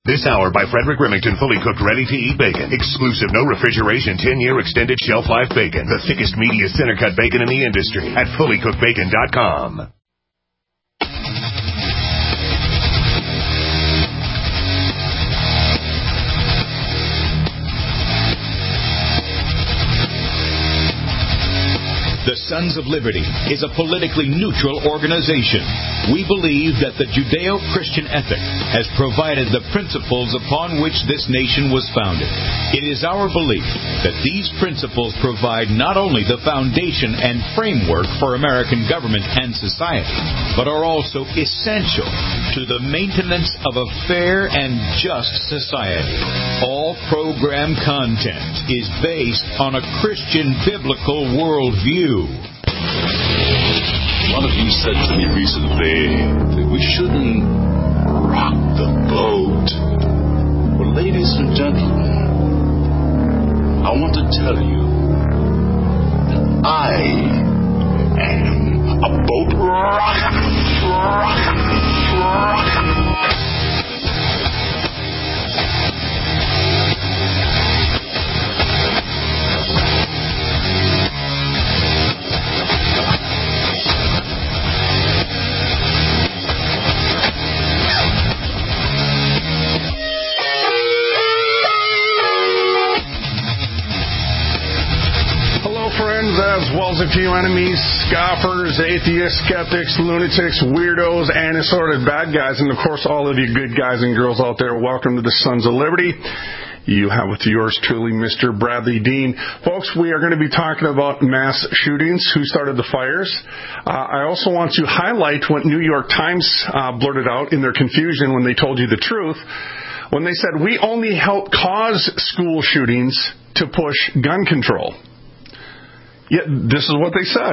This hour by Frederick Remington, fully cooked, ready-to-eat bacon. Exclusive, no refrigeration, 10-year extended shelf life bacon. The thickest, meatiest, center-cut bacon in the industry at fullycookedbacon.com. The Sons of Liberty is a politically neutral organization. We believe that the Judeo-Christian ethic has provided the principles upon which this nation was founded. It is our belief that these principles provide not only the foundation and framework for American government and society, but are also essential to the maintenance of a fair and just society. All program content is based on a Christian biblical worldview. One of you said to me recently that we shouldn't rock the boat. Well, ladies and gentlemen, I want to tell you that I am a boat rocker. As well as a few enemies, scoffers, atheists, skeptics, lunatics, weirdos, and assorted bad guys, and of course all of you good guys and girls out there, welcome to the Sons of Liberty. You have with yours truly, Mr. Bradley Dean. Folks, we are going to be talking about mass shootings, who started the fires. I also want to highlight what New York Times blurted out in their confusion when they told you the truth, when they said, we only help cause school shootings to push gun control. Yet, this is what they said.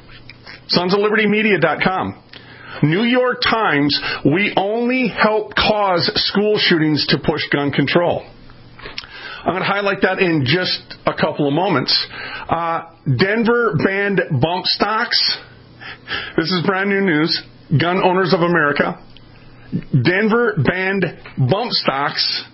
SonsOfLibertyMedia.com. New York Times, we only help cause school shootings to push gun control. I'm going to highlight that in just a couple of moments. Denver banned bump stocks. This is brand new news. Gun Owners of America. Denver banned bump stocks.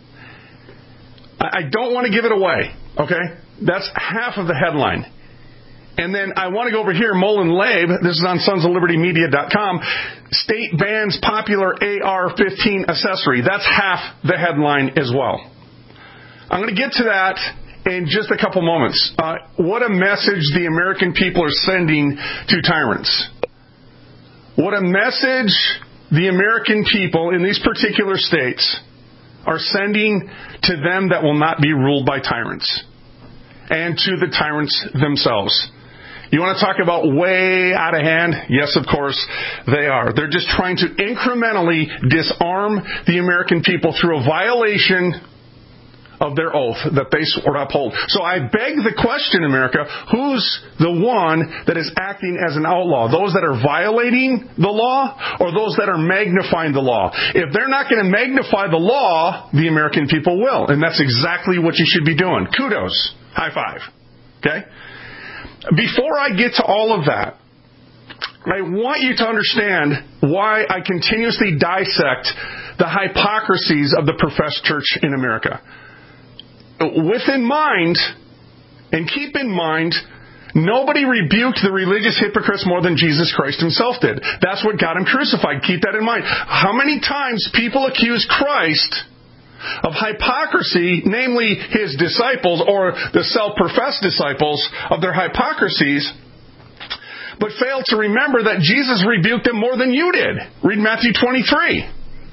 I don't want to give it away, okay? That's half of the headline. And then I want to go over here, Mullen Labe, this is on SonsOfLibertyMedia.com, state bans popular AR-15 accessory. That's half the headline as well. I'm going to get to that in just a couple moments. What a message the American people are sending to tyrants. What a message the American people in these particular states are sending to them that will not be ruled by tyrants, and to the tyrants themselves. You want to talk about way out of hand? Yes, of course, they are. They're just trying to incrementally disarm the American people through a violation of their oath that they swore to uphold. So I beg the question, America, who's the one that is acting as an outlaw? Those that are violating the law, or those that are magnifying the law? If they're not going to magnify the law, the American people will. And that's exactly what you should be doing. Kudos. High five. Okay? Before I get to all of that, I want you to understand why I continuously dissect the hypocrisies of the professed church in America. With in mind, and keep in mind, nobody rebuked the religious hypocrites more than Jesus Christ himself did. That's what got him crucified. Keep that in mind. How many times people accuse Christ of hypocrisy, namely his disciples or the self-professed disciples of their hypocrisies, but fail to remember that Jesus rebuked them more than you did. Read Matthew 23.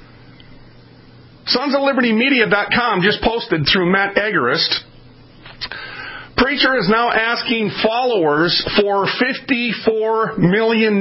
SonsOfLibertyMedia.com just posted through Matt Egerist. Preacher is now asking followers for $54 million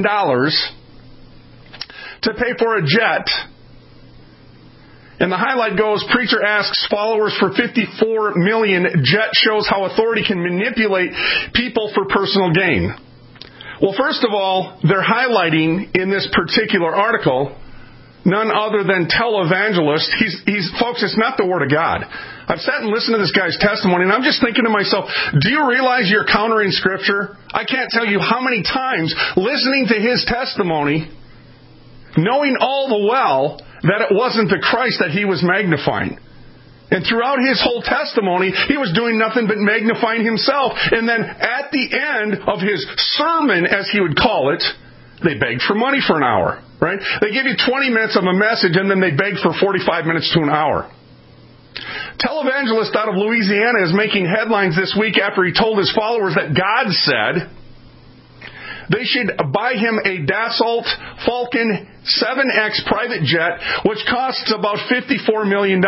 to pay for a jet. And the highlight goes, preacher asks followers for $54 million. Jet shows how authority can manipulate people for personal gain. Well, first of all, they're highlighting in this particular article none other than televangelist. Folks, it's not the Word of God. I've sat and listened to this guy's testimony, and I'm just thinking to myself, do you realize you're countering Scripture? I can't tell you how many times listening to his testimony, knowing all the well that it wasn't the Christ that he was magnifying. And throughout his whole testimony, he was doing nothing but magnifying himself. And then at the end of his sermon, as he would call it, they begged for money for an hour, right? They give you 20 minutes of a message, and then they beg for 45 minutes to an hour. Televangelist out of Louisiana is making headlines this week after he told his followers that God said they should buy him a Dassault Falcon 7X private jet, which costs about $54 million.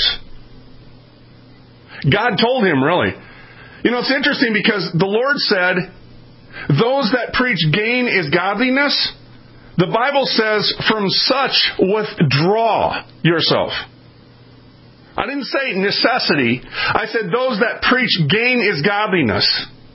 God told him, really. You know, it's interesting because the Lord said, those that preach gain is godliness. The Bible says, from such withdraw yourself. I didn't say necessity. I said those that preach gain is godliness.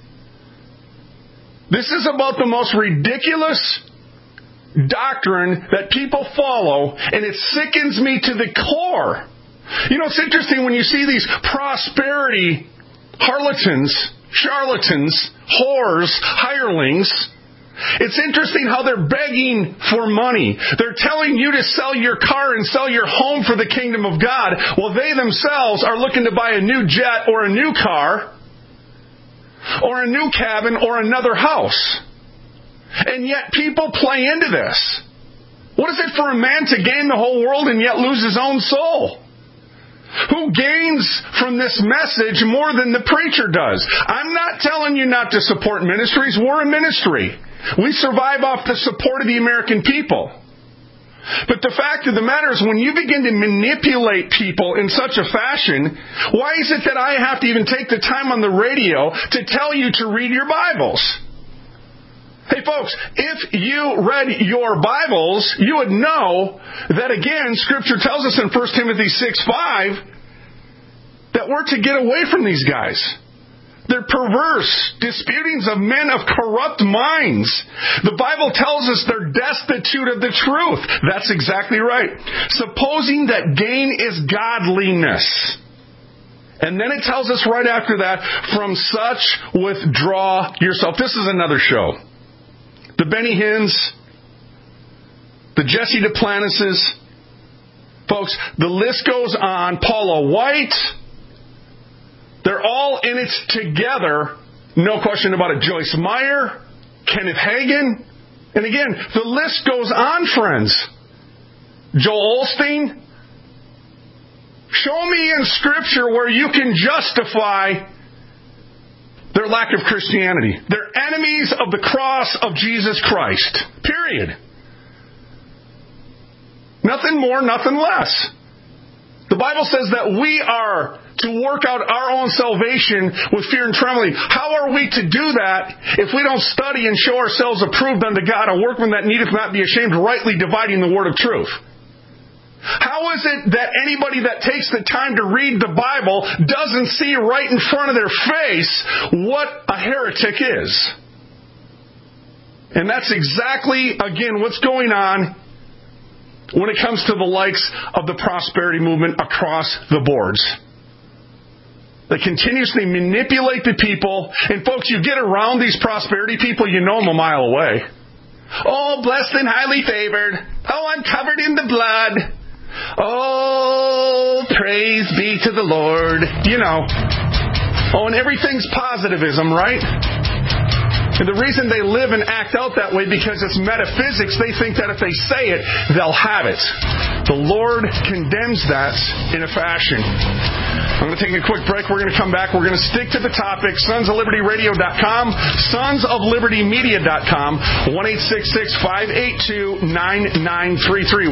This is about the most ridiculous doctrine that people follow, and it sickens me to the core. You know, it's interesting when you see these prosperity harlotans, charlatans, whores, hirelings. It's interesting how they're begging for money. They're telling you to sell your car and sell your home for the kingdom of God, while they themselves are looking to buy a new jet or a new car or a new cabin or another house. And yet people play into this. What is it for a man to gain the whole world and yet lose his own soul? Who gains from this message more than the preacher does? I'm not telling you not to support ministries. We're a ministry. We survive off the support of the American people. But the fact of the matter is, when you begin to manipulate people in such a fashion, why is it that I have to even take the time on the radio to tell you to read your Bibles? Hey folks, if you read your Bibles, you would know that again, Scripture tells us in 1 Timothy 6:5 that we're to get away from these guys. They're perverse, disputings of men of corrupt minds. The Bible tells us they're destitute of the truth. That's exactly right. Supposing that gain is godliness. And then it tells us right after that, from such withdraw yourself. This is another show. The Benny Hinns, the Jesse Duplantises, folks, the list goes on. Paula White, they're all in it together. No question about it. Joyce Meyer, Kenneth Hagin. And again, the list goes on, friends. Joel Osteen. Show me in Scripture where you can justify their lack of Christianity. They're enemies of the cross of Jesus Christ. Period. Nothing more, nothing less. The Bible says that we are to work out our own salvation with fear and trembling. How are we to do that if we don't study and show ourselves approved unto God, a workman that needeth not be ashamed, rightly dividing the word of truth? How is it that anybody that takes the time to read the Bible doesn't see right in front of their face what a heretic is? And that's exactly, again, what's going on when it comes to the likes of the prosperity movement across the boards. They continuously manipulate the people. And folks, you get around these prosperity people, you know them a mile away. Oh, blessed and highly favored. Oh, I'm covered in the blood. Oh, praise be to the Lord. You know. Oh, and everything's positivism, right? And the reason they live and act out that way, because it's metaphysics. They think that if they say it, they'll have it. The Lord condemns that in a fashion. I'm going to take a quick break. We're going to come back. We're going to stick to the topic. SonsOfLibertyRadio.com, SonsOfLibertyMedia.com, 1-866-582-9933,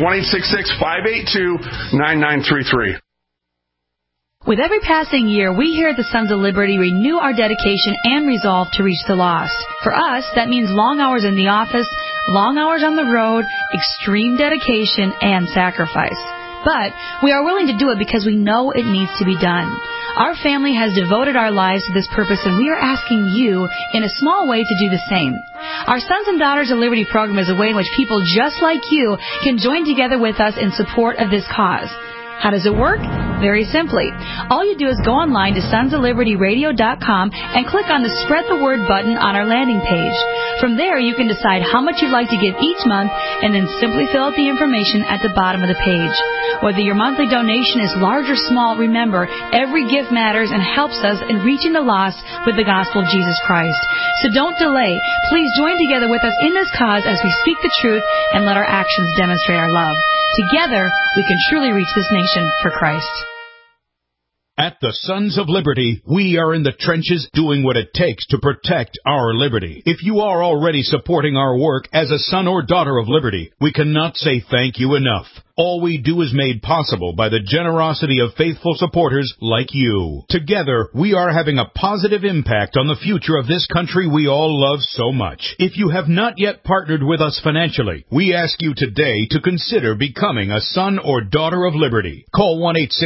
1-866-582-9933. With every passing year, we here at the Sons of Liberty renew our dedication and resolve to reach the lost. For us, that means long hours in the office, long hours on the road, extreme dedication, and sacrifice. But we are willing to do it because we know it needs to be done. Our family has devoted our lives to this purpose, and we are asking you, in a small way, to do the same. Our Sons and Daughters of Liberty program is a way in which people just like you can join together with us in support of this cause. How does it work? Very simply. All you do is go online to SonsOfLibertyRadio.com and click on the Spread the Word button on our landing page. From there, you can decide how much you'd like to give each month and then simply fill out the information at the bottom of the page. Whether your monthly donation is large or small, remember, every gift matters and helps us in reaching the lost with the gospel of Jesus Christ. So don't delay. Please join together with us in this cause as we speak the truth and let our actions demonstrate our love. Together, we can truly reach this nation for Christ. At the Sons of Liberty, we are in the trenches doing what it takes to protect our liberty. If you are already supporting our work as a son or daughter of liberty, we cannot say thank you enough. All we do is made possible by the generosity of faithful supporters like you. Together, we are having a positive impact on the future of this country we all love so much. If you have not yet partnered with us financially, we ask you today to consider becoming a son or daughter of liberty. Call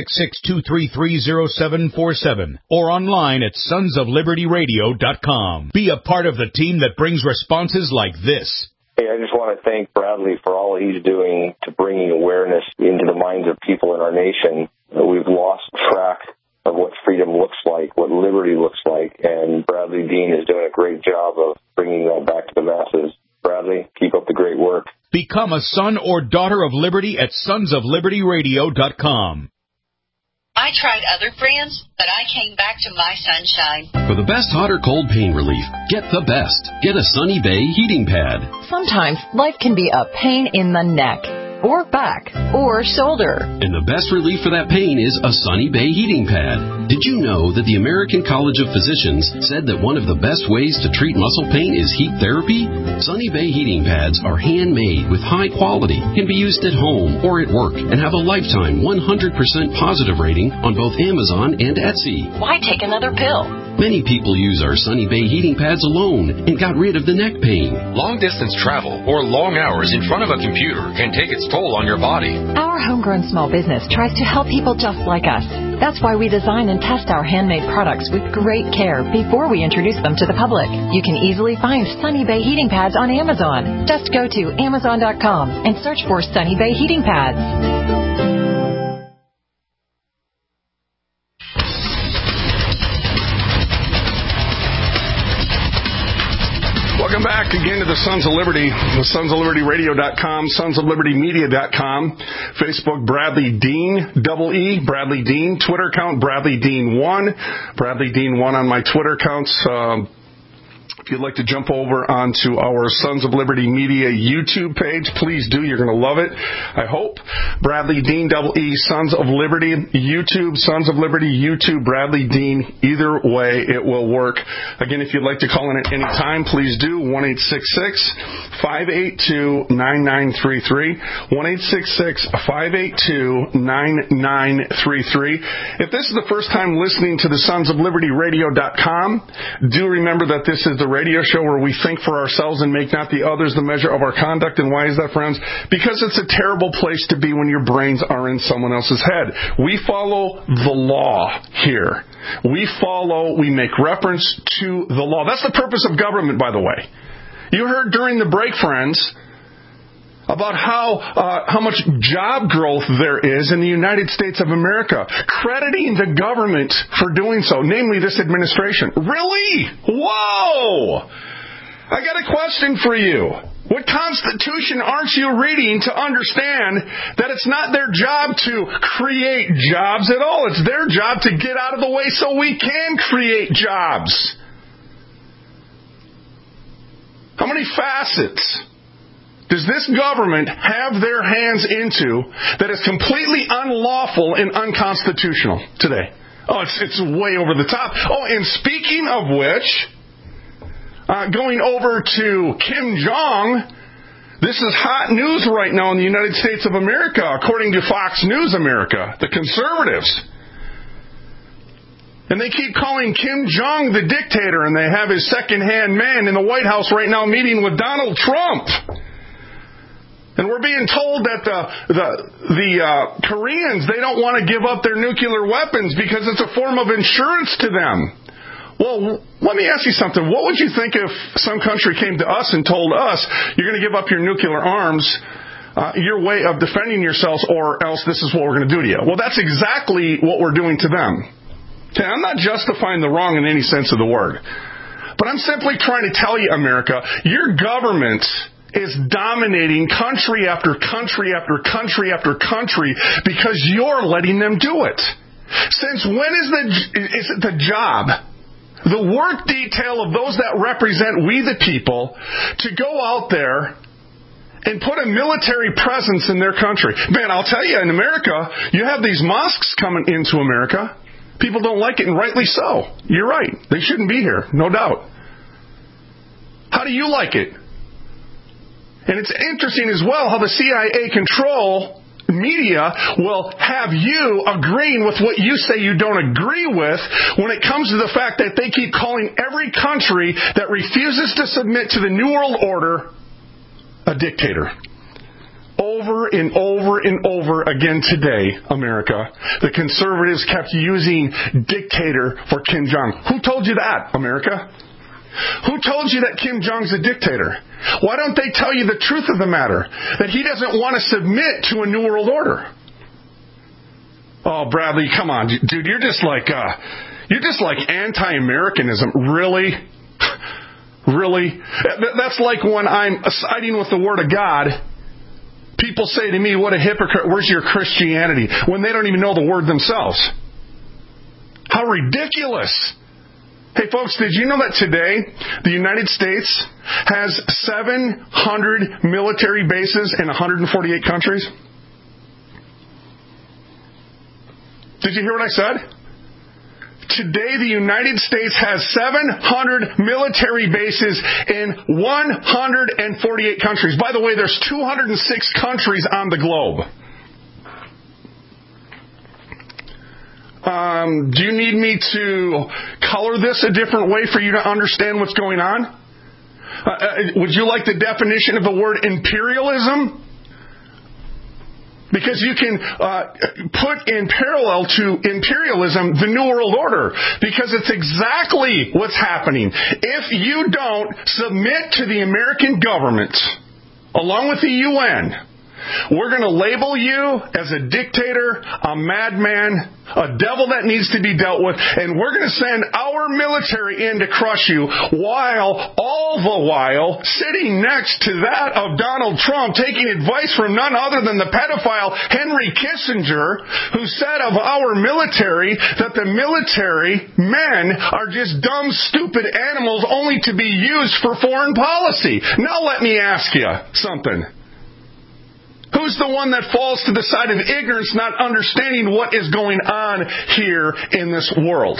1-866-233-0747 or online at sonsoflibertyradio.com. Be a part of the team that brings responses like this. Hey, I just want to thank Bradley for all he's doing to bringing awareness into the minds of people in our nation. We've lost track of what freedom looks like, what liberty looks like, and Bradley Dean is doing a great job of bringing that back to the masses. Bradley, keep up the great work. Become a son or daughter of liberty at sonsoflibertyradio.com. I tried other brands, but I came back to my Sunshine. For the best hot or cold pain relief, get the best. Get a Sunny Bay heating pad. Sometimes life can be a pain in the neck, or back, or shoulder. And the best relief for that pain is a Sunny Bay heating pad. Did you know that the American College of Physicians said that one of the best ways to treat muscle pain is heat therapy? Sunny Bay heating pads are handmade with high quality, can be used at home or at work, and have a lifetime 100% positive rating on both Amazon and Etsy. Why take another pill? Many people use our Sunny Bay heating pads alone and got rid of the neck pain. Long-distance travel or long hours in front of a computer can take its toll on your body. Our homegrown small business tries to help people just like us. That's why we design and test our handmade products with great care before we introduce them to the public. You can easily find Sunny Bay heating pads on Amazon. Just go to Amazon.com and search for Sunny Bay heating pads. Welcome back again to the Sons of Liberty, the sonsoflibertyradio.com, sonsoflibertymedia.com, Facebook Bradley Dean, double E, Bradley Dean, Twitter account Bradley Dean 1, Bradley Dean 1 on my Twitter accounts. If you'd like to jump over onto our Sons of Liberty Media YouTube page, please do. You're going to love it, I hope. Bradley Dean, double E, Sons of Liberty, YouTube, Sons of Liberty, YouTube, Bradley Dean. Either way, it will work. Again, if you'd like to call in at any time, please do. 1-866-582-9933. 1-866-582-9933. If this is the first time listening to the sonsoflibertyradio.com, do remember that this is the radio show where we think for ourselves and make not the others the measure of our conduct. And why is that, friends? Because it's a terrible place to be when your brains are in someone else's head. We follow the law here. We make reference to the law. That's the purpose of government, by the way. You heard during the break, friends, about how much job growth there is in the United States of America, crediting the government for doing so, namely this administration. Really? Whoa! I got a question for you. What Constitution aren't you reading to understand that it's not their job to create jobs at all? It's their job to get out of the way so we can create jobs. How many facets does this government have their hands into that is completely unlawful and unconstitutional today? Oh, it's way over the top. Oh, and speaking of which, going over to Kim Jong, this is hot news right now in the United States of America, according to Fox News America, the conservatives. And they keep calling Kim Jong the dictator, and they have his second-hand man in the White House right now meeting with Donald Trump. And we're being told that the Koreans, they don't want to give up their nuclear weapons because it's a form of insurance to them. Well, let me ask you something. What would you think if some country came to us and told us, you're going to give up your nuclear arms, your way of defending yourselves, or else this is what we're going to do to you? Well, that's exactly what we're doing to them. Okay, I'm not justifying the wrong in any sense of the word. But I'm simply trying to tell you, America, your government is dominating country after country after country after country because you're letting them do it. Since when is it the job, the work detail of those that represent we the people to go out there and put a military presence in their country? Man, I'll tell you, in America, you have these mosques coming into America. People don't like it, and rightly so. You're right. They shouldn't be here, no doubt. How do you like it? And it's interesting as well how the CIA control media will have you agreeing with what you say you don't agree with when it comes to the fact that they keep calling every country that refuses to submit to the New World Order a dictator. Over and over and over again today, America, the conservatives kept using dictator for Kim Jong. Who told you that, America? Who told you that Kim Jong's a dictator? Why don't they tell you the truth of the matter? That he doesn't want to submit to a New World Order. Oh, Bradley, come on, dude, you're just like anti-Americanism. Really? Really? That's like when I'm siding with the Word of God. People say to me, what a hypocrite, where's your Christianity? When they don't even know the Word themselves. How ridiculous. Hey folks, did you know that today the United States has 700 military bases in 148 countries? Did you hear what I said? Today the United States has 700 military bases in 148 countries. By the way, there's 206 countries on the globe. Do you need me to color this a different way for you to understand what's going on? Would you like the definition of the word imperialism? Because you can put in parallel to imperialism the New World Order. Because it's exactly what's happening. If you don't submit to the American government, along with the UN, we're going to label you as a dictator, a madman, a devil that needs to be dealt with, and we're going to send our military in to crush you, all the while sitting next to that of Donald Trump, taking advice from none other than the pedophile Henry Kissinger, who said of our military that the military men are just dumb, stupid animals only to be used for foreign policy. Now let me ask you something. Who's the one that falls to the side of ignorance, not understanding what is going on here in this world?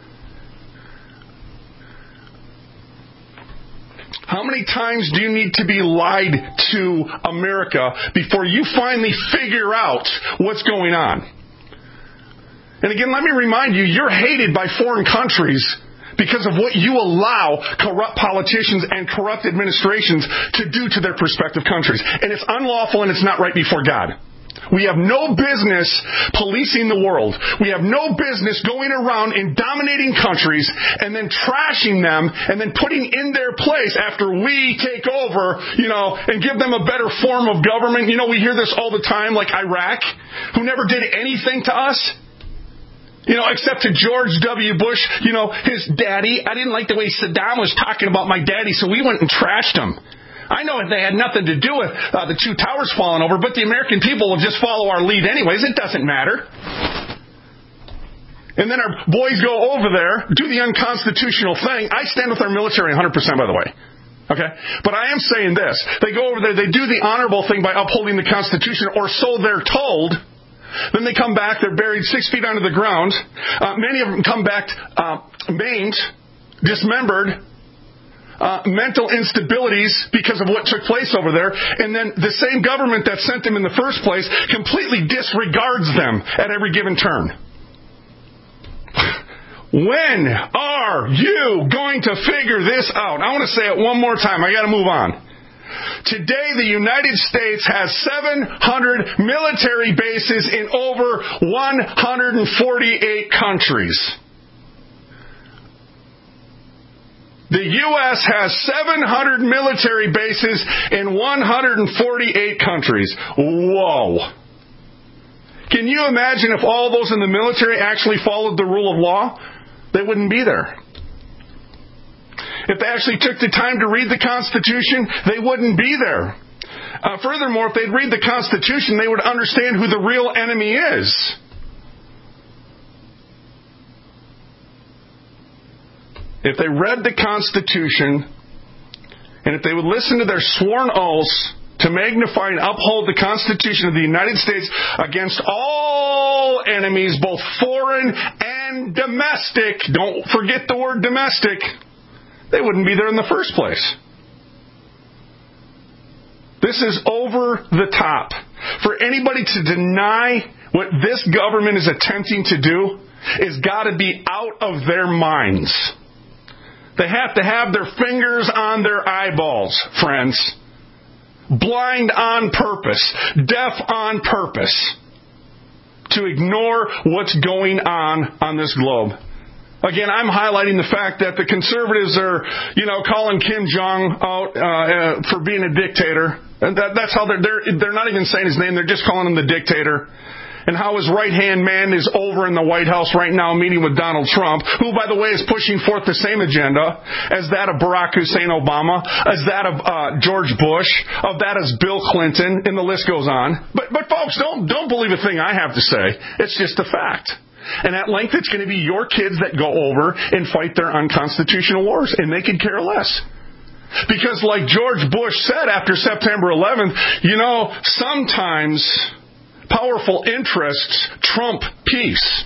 How many times do you need to be lied to, America, before you finally figure out what's going on? And again, let me remind you, you're hated by foreign countries because of what you allow corrupt politicians and corrupt administrations to do to their respective countries. And it's unlawful and it's not right before God. We have no business policing the world. We have no business going around and dominating countries and then trashing them and then putting in their place after we take over, and give them a better form of government. We hear this all the time, like Iraq, who never did anything to us. Except to George W. Bush, his daddy. I didn't like the way Saddam was talking about my daddy, so we went and trashed him. I know they had nothing to do with the two towers falling over, but the American people will just follow our lead anyways. It doesn't matter. And then our boys go over there, do the unconstitutional thing. I stand with our military 100%, by the way. Okay? But I am saying this. They go over there, they do the honorable thing by upholding the Constitution, or so they're told. Then they come back, they're buried 6 feet under the ground. Many of them come back maimed, dismembered, mental instabilities because of what took place over there. And then the same government that sent them in the first place completely disregards them at every given turn. When are you going to figure this out? I want to say it one more time. I got to move on. Today, the United States has 700 military bases in over 148 countries. The U.S. has 700 military bases in 148 countries. Whoa. Can you imagine if all those in the military actually followed the rule of law? They wouldn't be there. If they actually took the time to read the Constitution, they wouldn't be there. Furthermore, if they'd read the Constitution, they would understand who the real enemy is. If they read the Constitution, and if they would listen to their sworn oaths to magnify and uphold the Constitution of the United States against all enemies, both foreign and domestic, don't forget the word domestic, they wouldn't be there in the first place. This is over the top. For anybody to deny what this government is attempting to do is got to be out of their minds. They have to have their fingers on their eyeballs, friends. Blind on purpose, deaf on purpose, to ignore what's going on this globe. Again, I'm highlighting the fact that the conservatives are, calling Kim Jong out for being a dictator. And that's how they're not even saying his name. They're just calling him the dictator. And how his right-hand man is over in the White House right now meeting with Donald Trump, who, by the way, is pushing forth the same agenda as that of Barack Hussein Obama, as that of George Bush, of that as Bill Clinton, and the list goes on. But folks, don't believe a thing I have to say. It's just a fact. And at length, it's going to be your kids that go over and fight their unconstitutional wars, and they could care less. Because like George Bush said after September 11th, sometimes powerful interests trump peace.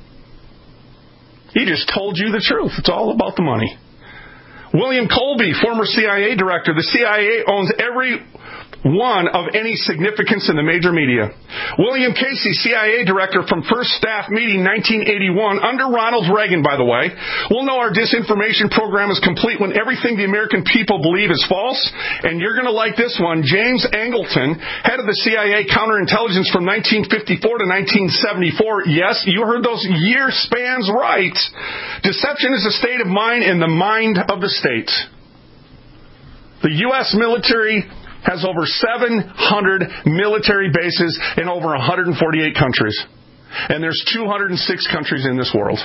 He just told you the truth. It's all about the money. William Colby, former CIA director. The CIA owns every one of any significance in the major media. William Casey, CIA director from First Staff Meeting 1981, under Ronald Reagan, by the way. We'll know our disinformation program is complete when everything the American people believe is false. And you're going to like this one. James Angleton, head of the CIA counterintelligence from 1954 to 1974. Yes, you heard those year spans right. Deception is a state of mind in the mind of the state. The U.S. military has over 700 military bases in over 148 countries. And there's 206 countries in this world.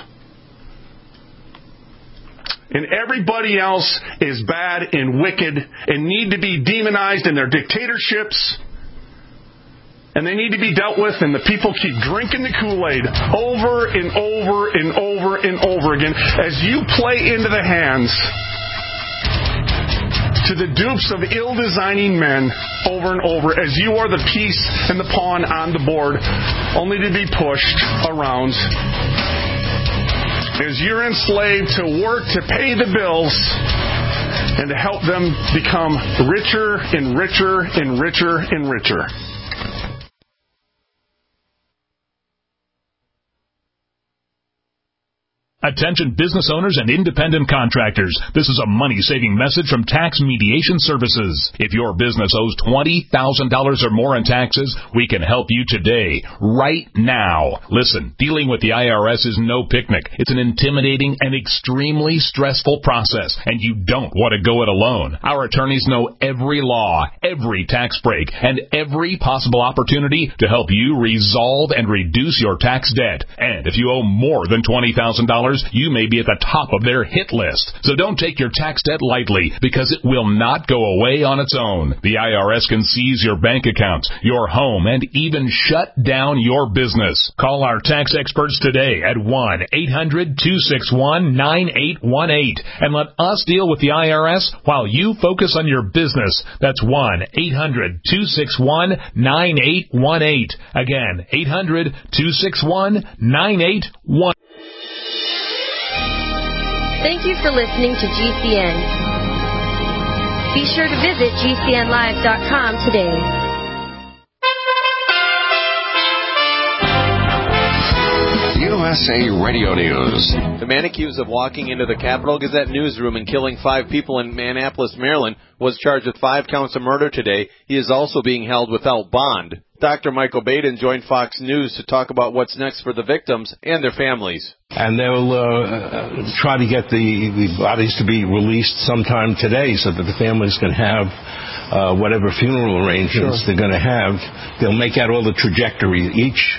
And everybody else is bad and wicked and need to be demonized in their dictatorships. And they need to be dealt with, and the people keep drinking the Kool-Aid over and over and over and over again as you play into the hands to the dupes of ill-designing men over and over, as you are the piece and the pawn on the board, only to be pushed around. As you're enslaved to work to pay the bills and to help them become richer and richer and richer and richer. Attention business owners and independent contractors. This is a money-saving message from Tax Mediation Services. If your business owes $20,000 or more in taxes, we can help you today, right now. Listen, dealing with the IRS is no picnic. It's an intimidating and extremely stressful process, and you don't want to go it alone. Our attorneys know every law, every tax break, and every possible opportunity to help you resolve and reduce your tax debt. And if you owe more than $20,000, you may be at the top of their hit list. So don't take your tax debt lightly, because it will not go away on its own. The IRS can seize your bank accounts, your home, and even shut down your business. Call our tax experts today at 1-800-261-9818 and let us deal with the IRS while you focus on your business. That's 1-800-261-9818. Again, 800-261-9818. Thank you for listening to GCN. Be sure to visit GCNlive.com today. USA Radio News. The man accused of walking into the Capitol Gazette newsroom and killing 5 people in Annapolis, Maryland, was charged with 5 counts of murder today. He is also being held without bond. Dr. Michael Baden joined Fox News to talk about what's next for the victims and their families. And they'll try to get the bodies to be released sometime today so that the families can have whatever funeral arrangements they're going to have. They'll make out all the trajectory. Each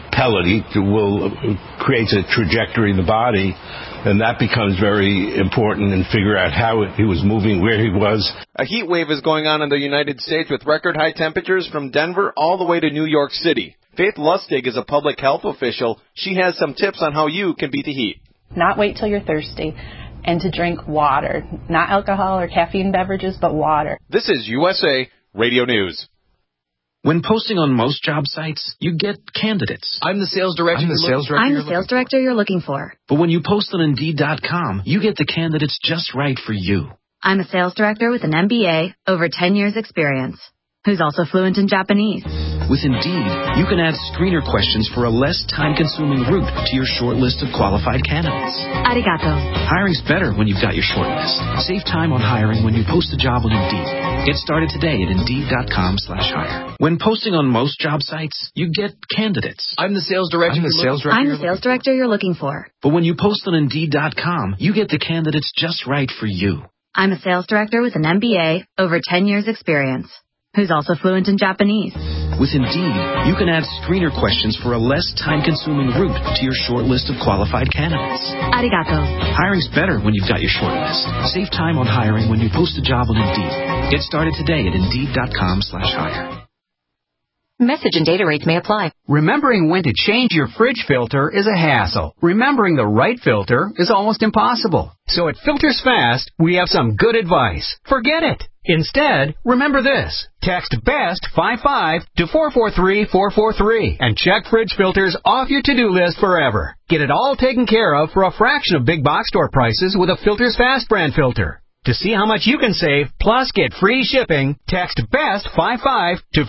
pellet will create a trajectory in the body, and that becomes very important and figure out how he was moving, where he was. A heat wave is going on in the United States with record high temperatures from Denver all the way to New York City. Faith Lustig is a public health official. She has some tips on how you can beat the heat. Not wait till you're thirsty, and to drink water. Not alcohol or caffeine beverages, but water. This is USA Radio News. When posting on most job sites, you get candidates. I'm the sales director. I'm the sales director you're looking for. But when you post on Indeed.com, you get the candidates just right for you. I'm a sales director with an MBA, over 10 years experience, who's also fluent in Japanese. With Indeed, you can add screener questions for a less time-consuming route to your short list of qualified candidates. Arigato. Hiring's better when you've got your short list. Save time on hiring when you post a job on Indeed. Get started today at Indeed.com/hire. When posting on most job sites, you get candidates. I'm the sales director. I'm the sales director you're looking for. But when you post on Indeed.com, you get the candidates just right for you. I'm a sales director with an MBA, over 10 years experience, who's also fluent in Japanese. With Indeed, you can add screener questions for a less time-consuming route to your short list of qualified candidates. Arigato. Hiring's better when you've got your short list. Save time on hiring when you post a job on Indeed. Get started today at Indeed.com/hire. Message and data rates may apply. Remembering when to change your fridge filter is a hassle. Remembering the right filter is almost impossible. So at Filters Fast, we have some good advice. Forget it. Instead, remember this. Text BEST 55 to 443-443 and check fridge filters off your to-do list forever. Get it all taken care of for a fraction of big box store prices with a Filters Fast brand filter. To see how much you can save, plus get free shipping, text BEST 55 to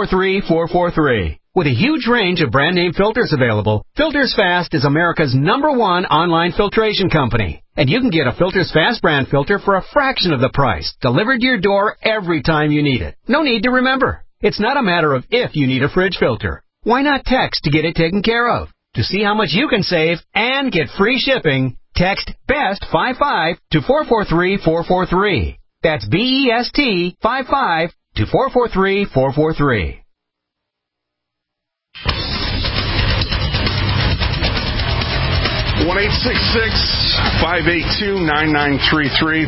443-443. With a huge range of brand name filters available, Filters Fast is America's #1 online filtration company. And you can get a Filters Fast brand filter for a fraction of the price, delivered to your door every time you need it. No need to remember. It's not a matter of if you need a fridge filter. Why not text to get it taken care of? To see how much you can save and get free shipping, text BEST 55 to 443-443. That's BEST 55 to 443-443. One 866-582-9933.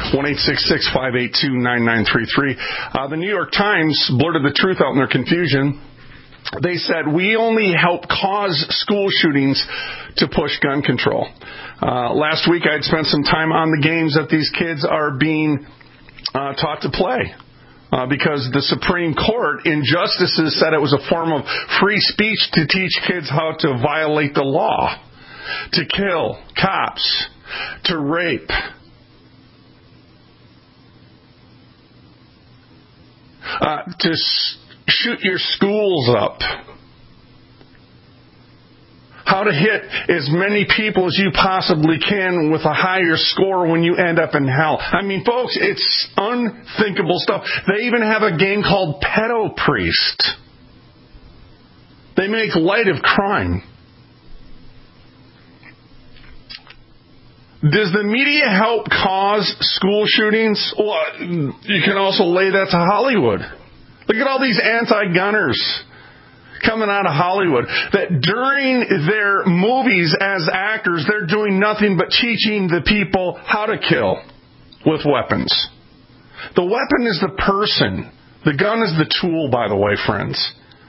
1-866-582-9933. The New York Times blurted the truth out in their confusion. They said, we only help cause school shootings to push gun control. Last week I had spent some time on the games that these kids are being taught to play. Because the Supreme Court in justices said it was a form of free speech to teach kids how to violate the law, to kill cops, to rape. To shoot your schools up. How to hit as many people as you possibly can with a higher score when you end up in hell. I mean, folks, it's unthinkable stuff. They even have a game called Pedo Priest. They make light of crime. Does the media help cause school shootings? Well, you can also lay that to Hollywood. Look at all these anti-gunners coming out of Hollywood, that during their movies as actors, they're doing nothing but teaching the people how to kill with weapons. The weapon is the person. The gun is the tool, by the way, friends.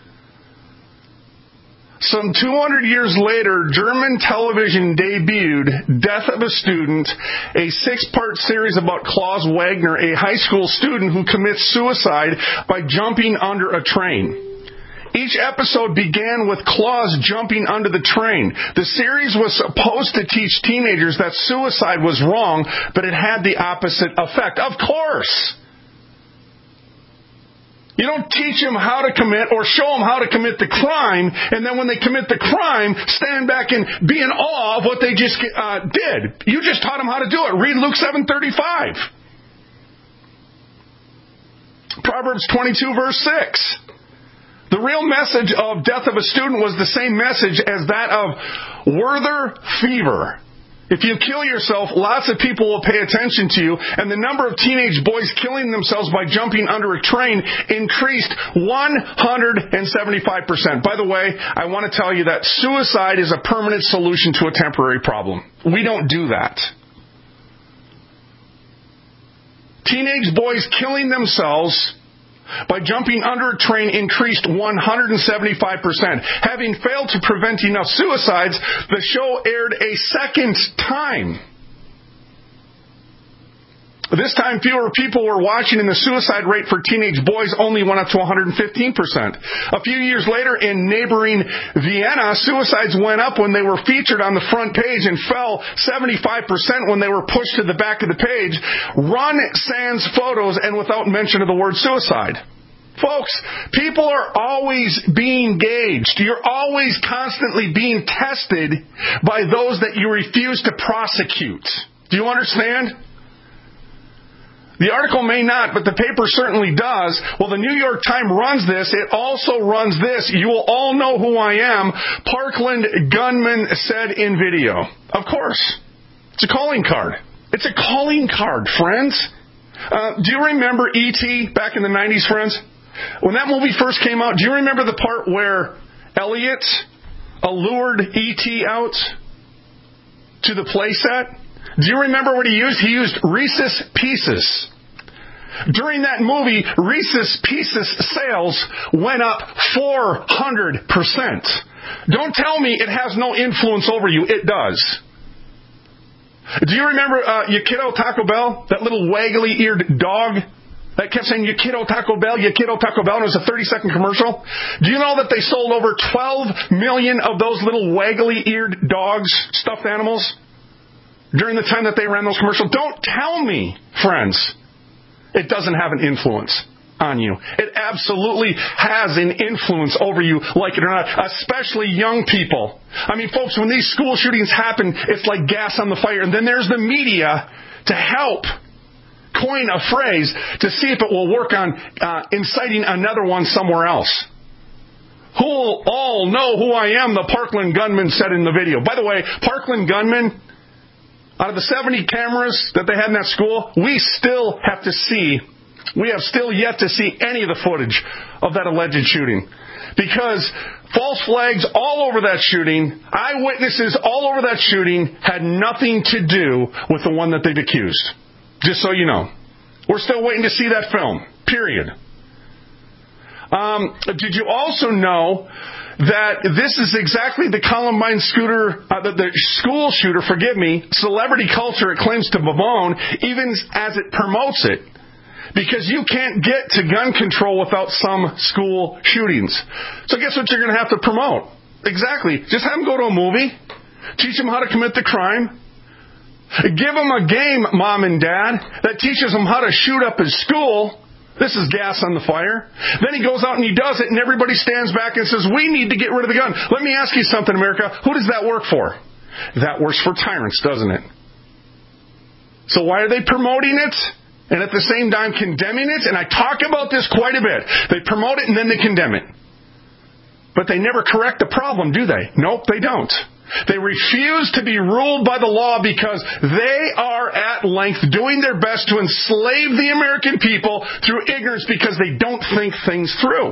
Some 200 years later, German television debuted Death of a Student, a 6-part series about Klaus Wagner, a high school student who commits suicide by jumping under a train. Each episode began with Klaus jumping under the train. The series was supposed to teach teenagers that suicide was wrong, but it had the opposite effect. Of course! You don't teach them how to commit or show them how to commit the crime, and then when they commit the crime, stand back and be in awe of what they just did. You just taught them how to do it. Read Luke 7:35. Proverbs 22, verse 6. The real message of Death of a Student was the same message as that of Werther Fever. If you kill yourself, lots of people will pay attention to you, and the number of teenage boys killing themselves by jumping under a train increased 175%. By the way, I want to tell you that suicide is a permanent solution to a temporary problem. We don't do that. Teenage boys killing themselves by jumping under a train increased 175%. Having failed to prevent enough suicides, the show aired a second time. This time, fewer people were watching, and the suicide rate for teenage boys only went up to 115%. A few years later, in neighboring Vienna, suicides went up when they were featured on the front page and fell 75% when they were pushed to the back of the page. Run sans photos and without mention of the word suicide. Folks, people are always being gauged. You're always constantly being tested by those that you refuse to prosecute. Do you understand? The article may not, but the paper certainly does. Well, the New York Times runs this. It also runs this. You will all know who I am. Parkland gunman said in video. Of course. It's a calling card. It's a calling card, friends. Do you remember E.T. back in the 90s, friends? When that movie first came out, do you remember the part where Elliot allured E.T. out to the playset? Do you remember what he used? He used Reese's Pieces. During that movie, Reese's Pieces sales went up 400%. Don't tell me it has no influence over you. It does. Do you remember your kiddo Taco Bell? That little waggly-eared dog that kept saying, "You kiddo Taco Bell, you kiddo Taco Bell," and it was a 30-second commercial? Do you know that they sold over 12 million of those little waggly-eared dogs, stuffed animals, during the time that they ran those commercials? Don't tell me, friends, it doesn't have an influence on you. It absolutely has an influence over you, like it or not, especially young people. I mean, folks, when these school shootings happen, it's like gas on the fire. And then there's the media to help coin a phrase to see if it will work on inciting another one somewhere else. Who'll all know who I am, the Parkland gunman said in the video. By the way, Parkland gunman, out of the 70 cameras that they had in that school, we have still yet to see any of the footage of that alleged shooting. Because false flags all over that shooting, eyewitnesses all over that shooting, had nothing to do with the one that they've accused. Just so you know. We're still waiting to see that film. Period. Did you also know that this is exactly the Columbine the school shooter, celebrity culture it claims to bemoan, even as it promotes it? Because you can't get to gun control without some school shootings. So guess what you're going to have to promote? Exactly. Just have them go to a movie. Teach them how to commit the crime. Give them a game, Mom and Dad, that teaches them how to shoot up his school. This is gas on the fire. Then he goes out and he does it, and everybody stands back and says, "We need to get rid of the gun." Let me ask you something, America. Who does that work for? That works for tyrants, doesn't it? So why are they promoting it and at the same time condemning it? And I talk about this quite a bit. They promote it and then they condemn it. But they never correct the problem, do they? Nope, they don't. They refuse to be ruled by the law because they are at length doing their best to enslave the American people through ignorance because they don't think things through.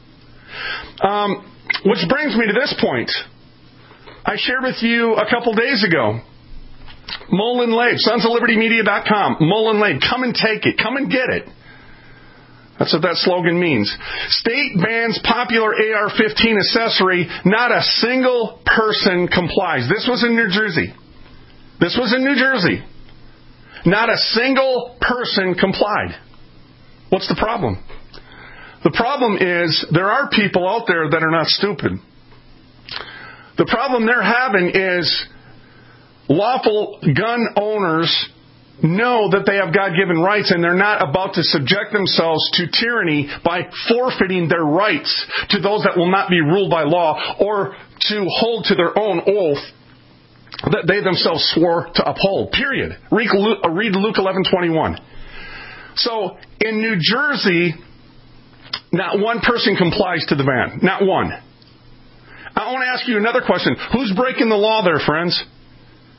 Which brings me to this point. I shared with you a couple days ago. Mullen Labe, sonsoflibertymedia.com. Mullen Labe, come and take it. Come and get it. That's what that slogan means. State bans popular AR-15 accessory. Not a single person complies. This was in New Jersey. Not a single person complied. What's the problem? The problem is there are people out there that are not stupid. The problem they're having is lawful gun owners know that they have God-given rights and they're not about to subject themselves to tyranny by forfeiting their rights to those that will not be ruled by law or to hold to their own oath that they themselves swore to uphold. Period. Read Luke 11:21. So in New Jersey, not one person complies to the ban. Not one. I want to ask you another question. Who's breaking the law there, friends?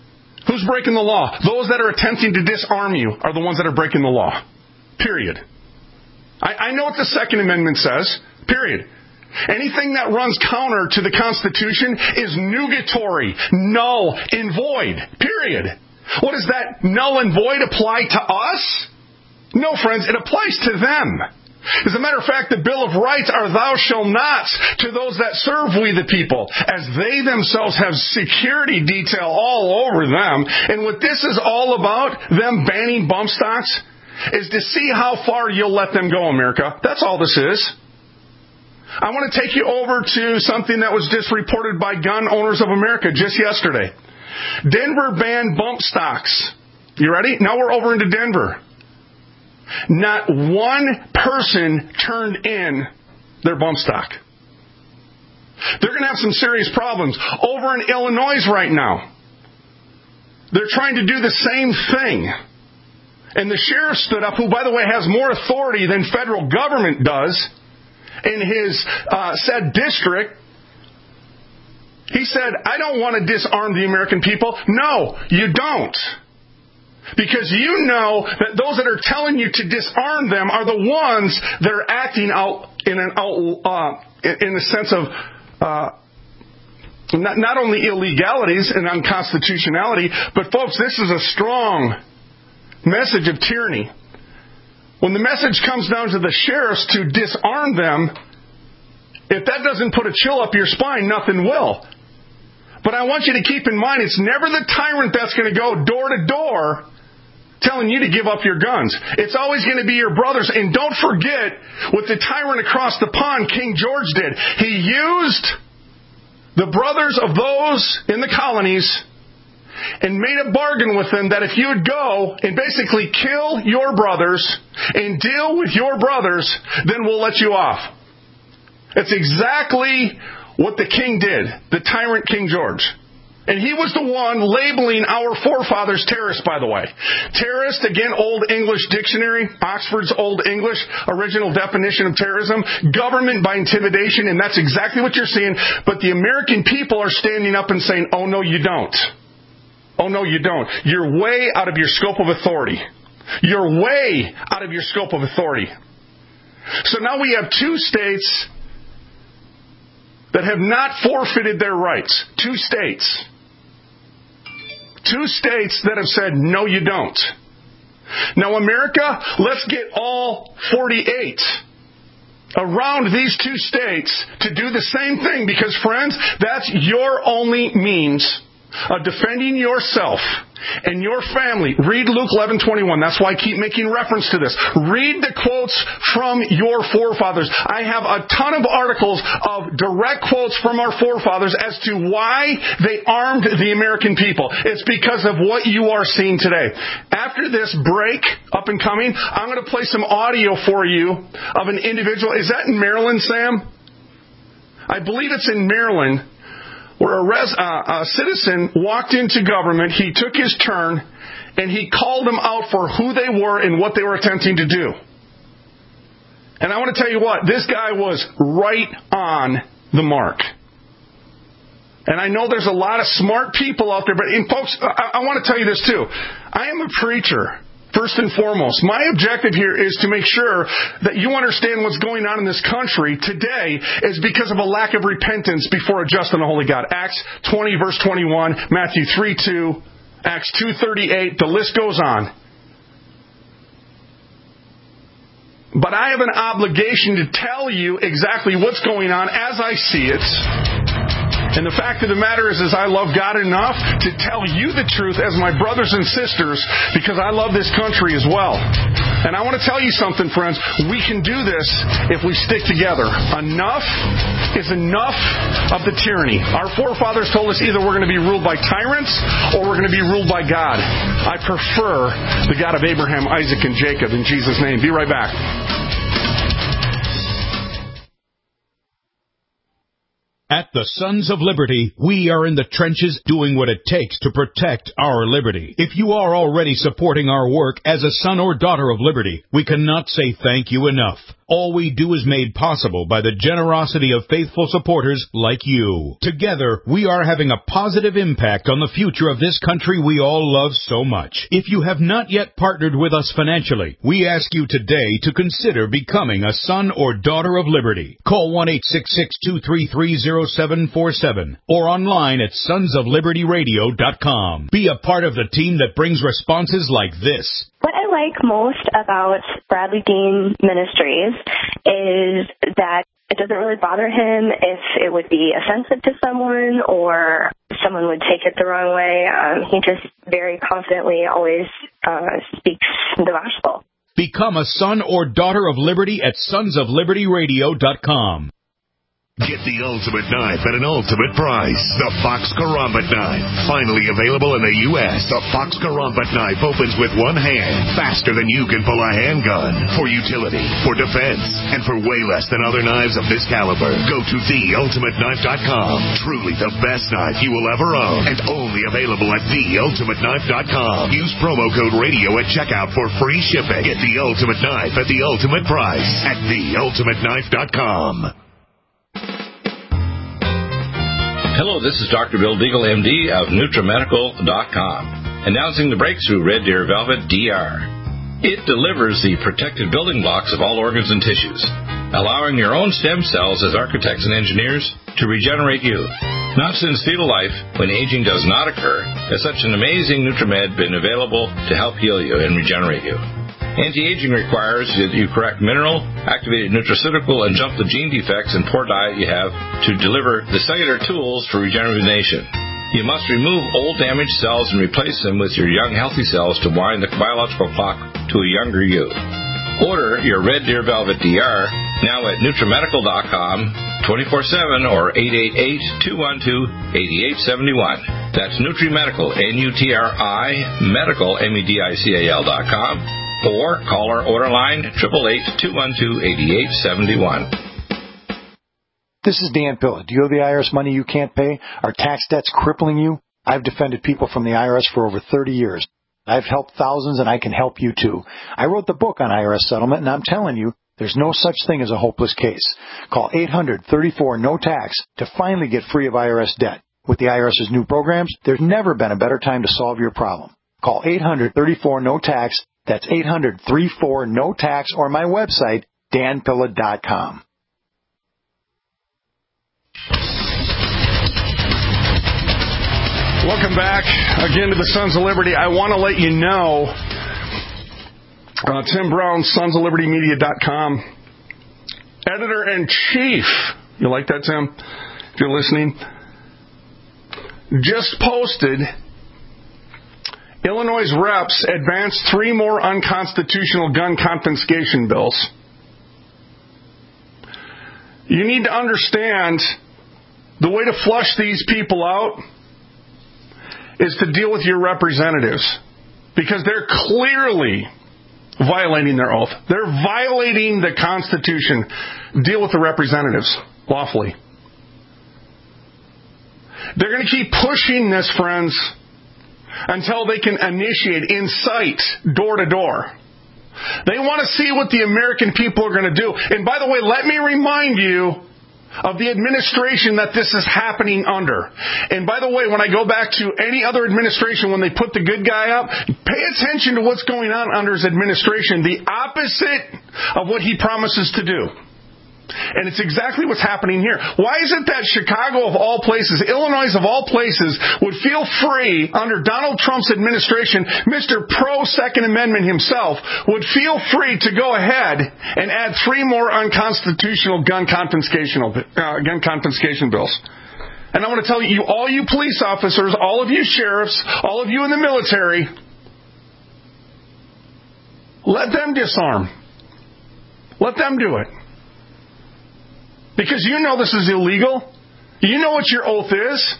Who's breaking the law? Those that are attempting to disarm you are the ones that are breaking the law. Period. I know what the Second Amendment says. Period. Anything that runs counter to the Constitution is nugatory, null, and void. Period. What does that null and void apply to us? No, friends, it applies to them. As a matter of fact, the Bill of Rights are thou shalt nots to those that serve we the people, as they themselves have security detail all over them. And what this is all about, them banning bump stocks, is to see how far you'll let them go, America. That's all this is. I want to take you over to something that was just reported by Gun Owners of America just yesterday. Denver banned bump stocks. You ready? Now we're over into Denver. Not one person turned in their bump stock. They're going to have some serious problems. Over in Illinois right now, they're trying to do the same thing. And the sheriff stood up, who, by the way, has more authority than federal government does in his said district. He said, I don't want to disarm the American people. No, you don't. Because you know that those that are telling you to disarm them are the ones that are acting out in a sense of not only illegalities and unconstitutionality, but folks, this is a strong message of tyranny. When the message comes down to the sheriffs to disarm them, if that doesn't put a chill up your spine, nothing will. But I want you to keep in mind, it's never the tyrant that's going to go door to door telling you to give up your guns. It's always going to be your brothers. And don't forget what the tyrant across the pond, King George, did. He used the brothers of those in the colonies and made a bargain with them that if you would go and basically kill your brothers and deal with your brothers, then we'll let you off. It's exactly what the king did, the tyrant King George. And he was the one labeling our forefathers terrorists, by the way. Terrorist, again, Old English Dictionary, Oxford's Old English, original definition of terrorism, government by intimidation, and that's exactly what you're seeing. But the American people are standing up and saying, oh, no, you don't. Oh, no, you don't. You're way out of your scope of authority. You're way out of your scope of authority. So now we have two states that have not forfeited their rights. Two states. Two states that have said, no, you don't. Now, America, let's get all 48 around these two states to do the same thing, because, friends, that's your only means of defending yourself and your family. Read Luke 11:21. That's why I keep making reference to this. Read the quotes from your forefathers. I have a ton of articles of direct quotes from our forefathers as to why they armed the American people. It's because of what you are seeing today. After this break, up and coming, I'm going to play some audio for you of an individual. Is that in Maryland, Sam? I believe it's in Maryland, where a citizen walked into government, he took his turn, and he called them out for who they were and what they were attempting to do. And I want to tell you what, this guy was right on the mark. And I know there's a lot of smart people out there, but folks, I want to tell you this too. I am a preacher. First and foremost, my objective here is to make sure that you understand what's going on in this country today is because of a lack of repentance before a just and a holy God. Acts 20, verse 21, Matthew 3:2, Acts 2:38, the list goes on. But I have an obligation to tell you exactly what's going on as I see it. And the fact of the matter is I love God enough to tell you the truth as my brothers and sisters, because I love this country as well. And I want to tell you something, friends. We can do this if we stick together. Enough is enough of the tyranny. Our forefathers told us either we're going to be ruled by tyrants or we're going to be ruled by God. I prefer the God of Abraham, Isaac, and Jacob in Jesus' name. Be right back. At the Sons of Liberty, we are in the trenches doing what it takes to protect our liberty. If you are already supporting our work as a son or daughter of liberty, we cannot say thank you enough. All we do is made possible by the generosity of faithful supporters like you. Together, we are having a positive impact on the future of this country we all love so much. If you have not yet partnered with us financially, we ask you today to consider becoming a son or daughter of liberty. Call 1-866-233-0747 or online at sonsoflibertyradio.com. Be a part of the team that brings responses like this. What I like most about Bradley Dean Ministries is that it doesn't really bother him if it would be offensive to someone or someone would take it the wrong way. He just very confidently always speaks the gospel. Become a son or daughter of liberty at sonsoflibertyradio.com. Get the ultimate knife at an ultimate price. The Fox Karambit Knife. Finally available in the U.S., the Fox Karambit Knife opens with one hand, faster than you can pull a handgun. For utility, for defense, and for way less than other knives of this caliber. Go to theultimateknife.com. Truly the best knife you will ever own, and only available at theultimateknife.com. Use promo code radio at checkout for free shipping. Get the ultimate knife at the ultimate price at theultimateknife.com. Hello, this is Dr. Bill Deagle, MD of NutriMedical.com, announcing the breakthrough Red Deer Velvet DR. It delivers the protected building blocks of all organs and tissues, allowing your own stem cells as architects and engineers to regenerate you. Not since fetal life, when aging does not occur, has such an amazing NutriMed been available to help heal you and regenerate you. Anti-aging requires that you correct mineral, activated nutraceutical, and jump the gene defects and poor diet you have to deliver the cellular tools for rejuvenation. You must remove old damaged cells and replace them with your young healthy cells to wind the biological clock to a younger you. Order your Red Deer Velvet DR now at NutriMedical.com 24/7 or 888-212-8871. That's NutriMedical, N-U-T-R-I, Medical, M-E-D-I-C-A-L.com. Or call our order line 888-212-8871. This is Dan Pilla. Do you owe the IRS money you can't pay? Are tax debts crippling you? I've defended people from the IRS for over 30 years. I've helped thousands, and I can help you too. I wrote the book on IRS settlement, and I'm telling you, there's no such thing as a hopeless case. Call 800-34-NO-TAX to finally get free of IRS debt. With the IRS's new programs, there's never been a better time to solve your problem. Call 800-34-NO-TAX. That's 800-34-NO-TAX or my website, danpilla.com. Welcome back again to the Sons of Liberty. I want to let you know, Tim Brown, sonsoflibertymedia.com, editor-in-chief. You like that, Tim? If you're listening. Just posted, Illinois' reps advanced 3 more unconstitutional gun confiscation bills. You need to understand the way to flush these people out is to deal with your representatives, because they're clearly violating their oath. They're violating the Constitution. Deal with the representatives lawfully. They're going to keep pushing this, friends, until they can initiate, incite, door to door. They want to see what the American people are going to do. And by the way, let me remind you of the administration that this is happening under. And by the way, when I go back to any other administration, when they put the good guy up, pay attention to what's going on under his administration. The opposite of what he promises to do. And it's exactly what's happening here. Why is it that Chicago of all places, Illinois of all places, would feel free under Donald Trump's administration, Mr. Pro-Second Amendment himself, would feel free to go ahead and add 3 more unconstitutional gun confiscation bills? And I want to tell you, all you police officers, all of you sheriffs, all of you in the military, let them disarm. Let them do it. Because you know this is illegal. You know what your oath is.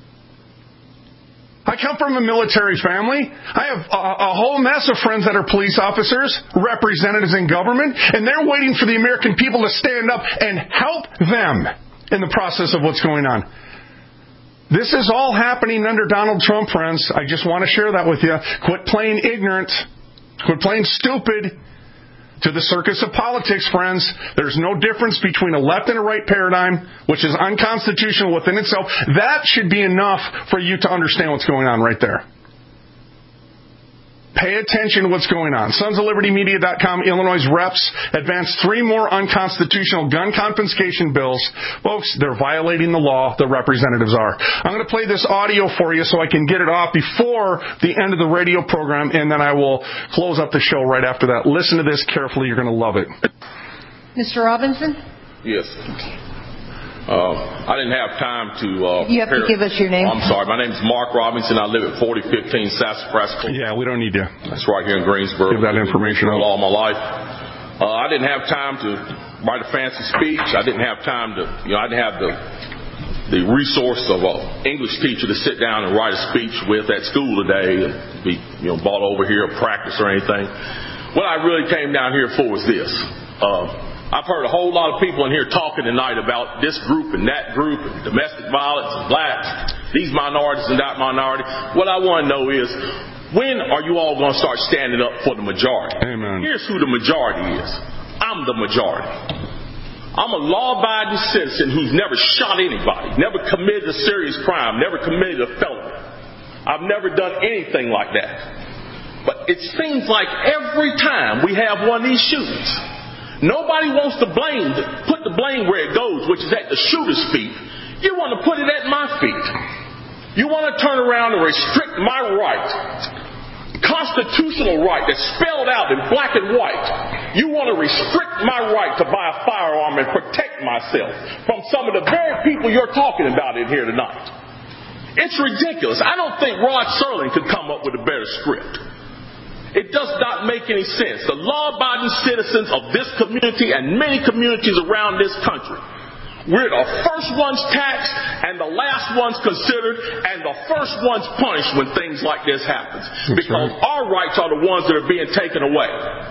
I come from a military family. I have a whole mess of friends that are police officers, representatives in government, and they're waiting for the American people to stand up and help them in the process of what's going on. This is all happening under Donald Trump, friends. I just want to share that with you. Quit playing ignorant. Quit playing stupid. to the circus of politics, friends. There's no difference between a left and a right paradigm, which is unconstitutional within itself. That should be enough for you to understand what's going on right there. Pay attention to what's going on. SonsOfLibertyMedia.com, Illinois reps advanced 3 more unconstitutional gun confiscation bills. Folks, they're violating the law, the representatives are. I'm going to play this audio for you so I can get it off before the end of the radio program, and then I will close up the show right after that. Listen to this carefully. You're going to love it. Mr. Robinson? Yes. I didn't have time to... you have to give us your name. I'm sorry. My name is Mark Robinson. I live at 4015 Sassafras Court. Yeah, we don't need you. That's right here in Greensboro. Give that information out. All my life. I didn't have time to write a fancy speech. I didn't have time to... I didn't have the resource of an English teacher to sit down and write a speech with at school today and be brought over here or practice or anything. What I really came down here for was this. I've heard a whole lot of people in here talking tonight about this group and that group and domestic violence and blacks, these minorities and that minority. What I want to know is, when are you all going to start standing up for the majority? Amen. Here's who the majority is. I'm the majority. I'm a law-abiding citizen who's never shot anybody, never committed a serious crime, never committed a felony. I've never done anything like that. But it seems like every time we have one of these shootings, nobody wants to put the blame where it goes, which is at the shooter's feet. You want to put it at my feet. You want to turn around and restrict my right, constitutional right that's spelled out in black and white. You want to restrict my right to buy a firearm and protect myself from some of the very people you're talking about in here tonight. It's ridiculous. I don't think Rod Serling could come up with a better script. It does not make any sense. The law-abiding citizens of this community and many communities around this country, we're the first ones taxed and the last ones considered and the first ones punished when things like this happens. Because our rights are the ones that are being taken away.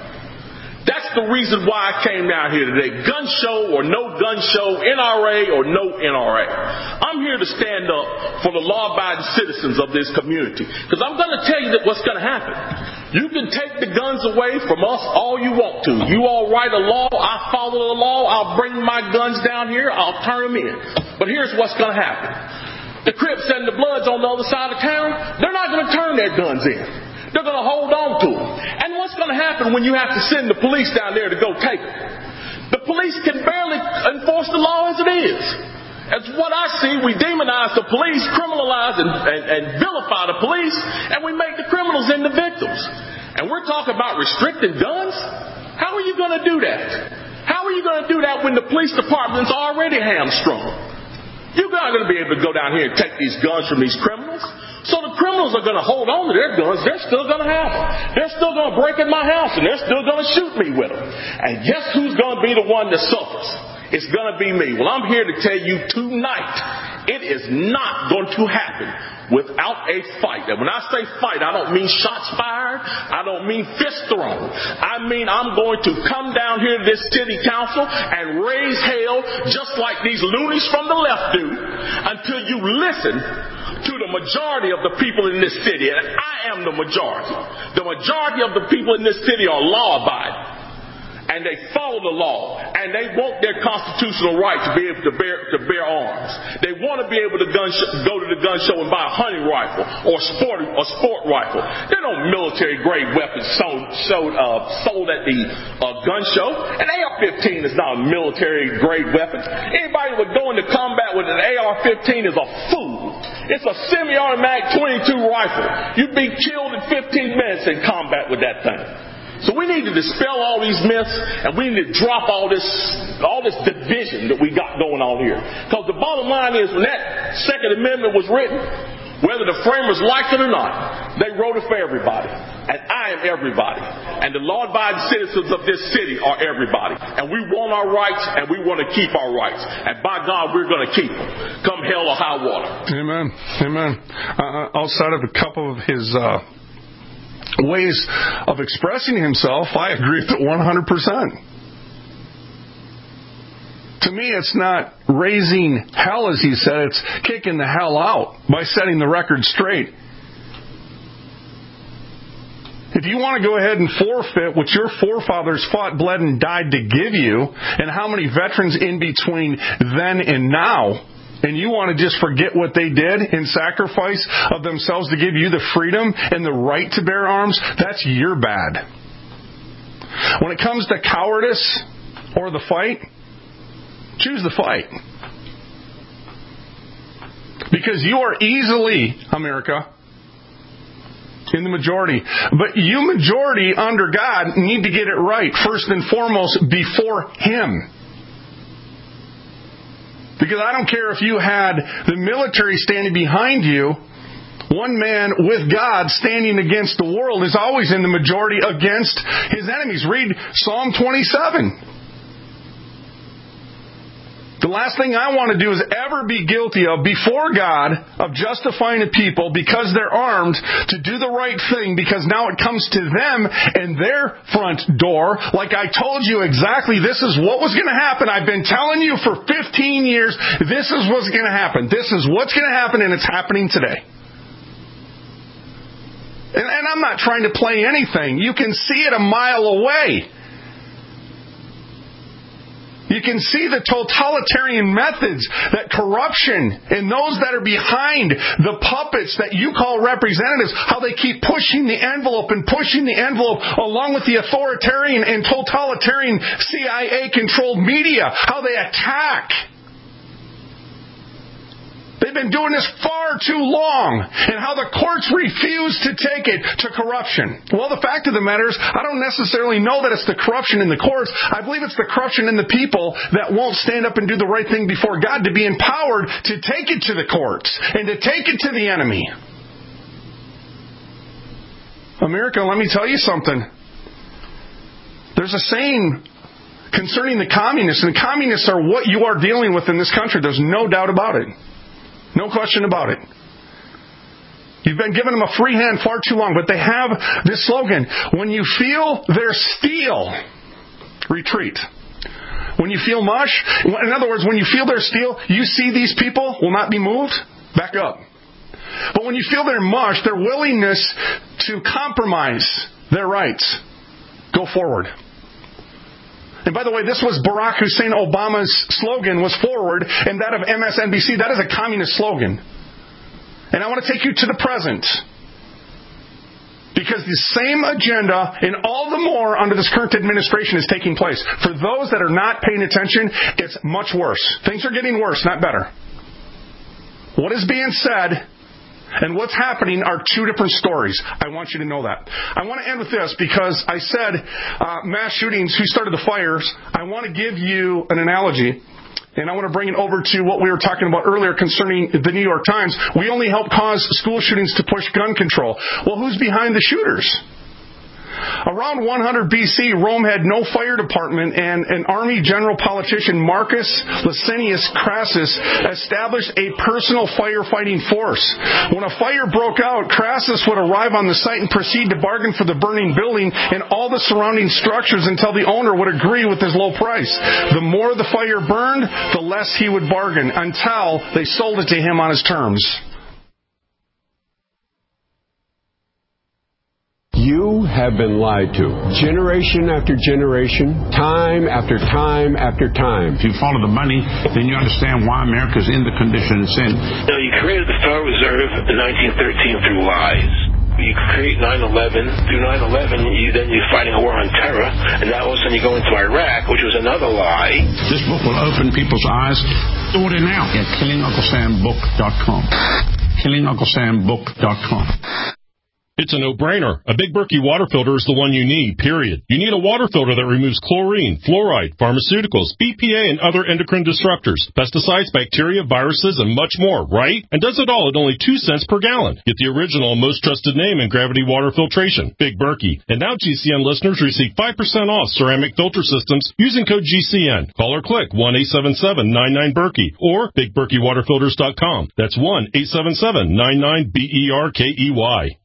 That's the reason why I came down here today. Gun show or no gun show, NRA or no NRA. I'm here to stand up for the law-abiding citizens of this community. Because I'm going to tell you that what's going to happen. You can take the guns away from us all you want to. You all write a law, I follow the law, I'll bring my guns down here, I'll turn them in. But here's what's going to happen. The Crips and the Bloods on the other side of town, they're not going to turn their guns in. They're going to hold on to them. And what's going to happen when you have to send the police down there to go take them? The police can barely enforce the law as it is. As what I see, we demonize the police, criminalize and vilify the police, and we make the criminals into victims. And we're talking about restricting guns? How are you going to do that? How are you going to do that when the police department's already hamstrung? You're not going to be able to go down here and take these guns from these criminals. So the criminals are going to hold on to their guns. They're still going to have them. They're still going to break in my house, and they're still going to shoot me with them. And guess who's going to be the one that suffers? It's going to be me. Well, I'm here to tell you tonight, it is not going to happen without a fight. And when I say fight, I don't mean shots fired. I don't mean fists thrown. I mean I'm going to come down here to this city council and raise hell just like these loonies from the left do until you listen to the majority of the people in this city. And I am the majority. The majority of the people in this city are law-abiding. And they follow the law, and they want their constitutional right to be able to bear arms. They want to be able to go to the gun show and buy a hunting rifle or a sport rifle. There are no military-grade weapons sold at the gun show. An AR-15 is not a military-grade weapon. Anybody who would go into combat with an AR-15 is a fool. It's a semi-automatic 22 rifle. You'd be killed in 15 minutes in combat with that thing. So we need to dispel all these myths, and we need to drop all this division that we got going on here. Because the bottom line is, when that Second Amendment was written, whether the framers liked it or not, they wrote it for everybody. And I am everybody. And the law-abiding citizens of this city are everybody. And we want our rights, and we want to keep our rights. And by God, we're going to keep them, come hell or high water. Amen. Amen. Outside of a couple of his ways of expressing himself, I agree with it 100%. To me, it's not raising hell, as he said. It's kicking the hell out by setting the record straight. If you want to go ahead and forfeit what your forefathers fought, bled, and died to give you, and how many veterans in between then and now, and you want to just forget what they did in sacrifice of themselves to give you the freedom and the right to bear arms, that's your bad. When it comes to cowardice or the fight, choose the fight. Because you are easily, America, in the majority. But you majority under God need to get it right, first and foremost, before Him. Because I don't care if you had the military standing behind you, one man with God standing against the world is always in the majority against his enemies. Read Psalm 27. The last thing I want to do is ever be guilty of, before God, of justifying a people because they're armed to do the right thing, because now it comes to them and their front door. Like I told you exactly, this is what was going to happen. I've been telling you for 15 years, this is what's going to happen. This is what's going to happen, and it's happening today. And I'm not trying to play anything. You can see it a mile away. You can see the totalitarian methods, that corruption, and those that are behind the puppets that you call representatives, how they keep pushing the envelope and pushing the envelope along with the authoritarian and totalitarian CIA-controlled media, how they attack. They've been doing this far too long, and how the courts refuse to take it to corruption. Well, the fact of the matter is, I don't necessarily know that it's the corruption in the courts. I believe it's the corruption in the people that won't stand up and do the right thing before God to be empowered to take it to the courts and to take it to the enemy. America, let me tell you something. There's a saying concerning the communists, and the communists are what you are dealing with in this country. There's no doubt about it. No question about it. You've been giving them a free hand far too long, but they have this slogan: when you feel their steel, retreat. When you feel mush, in other words, when you feel their steel, you see these people will not be moved, back up. But when you feel their mush, their willingness to compromise their rights, go forward. And by the way, this was Barack Hussein Obama's slogan, was forward, and that of MSNBC. That is a communist slogan. And I want to take you to the present. Because the same agenda and all the more under this current administration is taking place. For those that are not paying attention, it's much worse. Things are getting worse, not better. What is being said and what's happening are two different stories. I want you to know that. I want to end with this because I said mass shootings, who started the fires. I want to give you an analogy, and I want to bring it over to what we were talking about earlier concerning the New York Times. We only help cause school shootings to push gun control. Well, who's behind the shooters? Around 100 BC, Rome had no fire department, and an army general politician, Marcus Licinius Crassus, established a personal firefighting force. When a fire broke out, Crassus would arrive on the site and proceed to bargain for the burning building and all the surrounding structures until the owner would agree with his low price. The more the fire burned, the less he would bargain, until they sold it to him on his terms. You have been lied to. Generation after generation, time after time after time. If you follow the money, then you understand why America's in the condition it's in. Now, you created the Federal Reserve in 1913 through lies. You create 9/11. Through 9/11, you're fighting a war on terror, and now all of a sudden you go into Iraq, which was another lie. This book will open people's eyes. Order now at KillingUncleSamBook.com. KillingUncleSamBook.com. It's a no-brainer. A Big Berkey water filter is the one you need, period. You need a water filter that removes chlorine, fluoride, pharmaceuticals, BPA, and other endocrine disruptors, pesticides, bacteria, viruses, and much more, right? And does it all at only 2 cents per gallon. Get the original and most trusted name in gravity water filtration, Big Berkey. And now GCN listeners receive 5% off ceramic filter systems using code GCN. Call or click 1-877-99-BERKEY or BigBerkeyWaterFilters.com. That's 1-877-99-BERKEY.